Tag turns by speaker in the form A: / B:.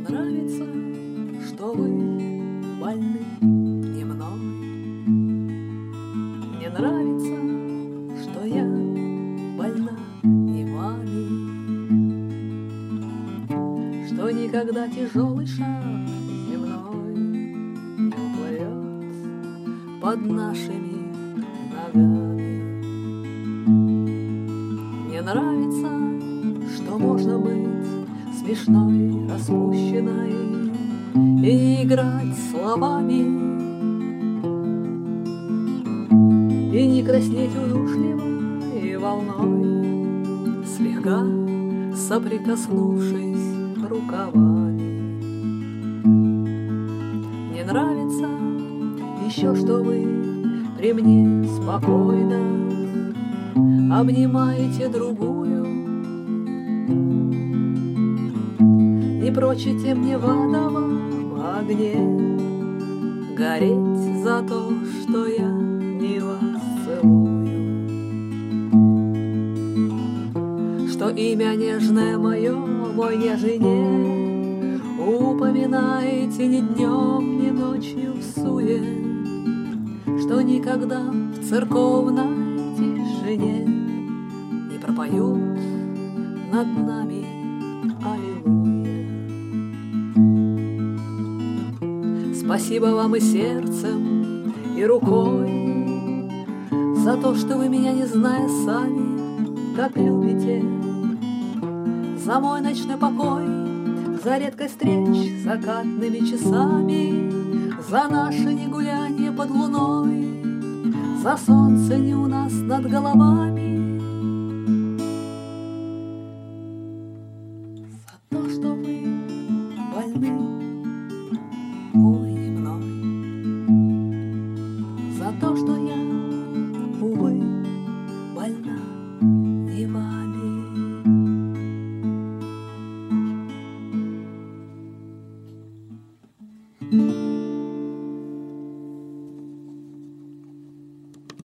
A: нравится, что вы больны не мной. Мне нравится, что я больна не вами, что никогда тяжелый шаг земной не уплывет под нашими ногами. Мне нравится, что можно быть смешной, распущенной и не играть словами, и не краснеть удушливой волной, слегка соприкоснувшись рукавами. Мне нравится еще, что вы при мне спокойно обнимаете другую, не прочите мне в адовом огне гореть за то, что я не вас целую, что имя нежное мое, мой нежине, упоминаете ни днем, ни ночью в суе, что никогда в церковной тишине не пропоют над нами аллилуйя. Спасибо вам и сердцем, и рукой за то, что вы меня, не зная сами, как любите, за мой ночной покой, за редкость встреч закатными часами, за наше негулянье под луной, за солнце не у нас над головами, за то, что вы больны, увы, не мной, за то, что я, увы, больна не вами.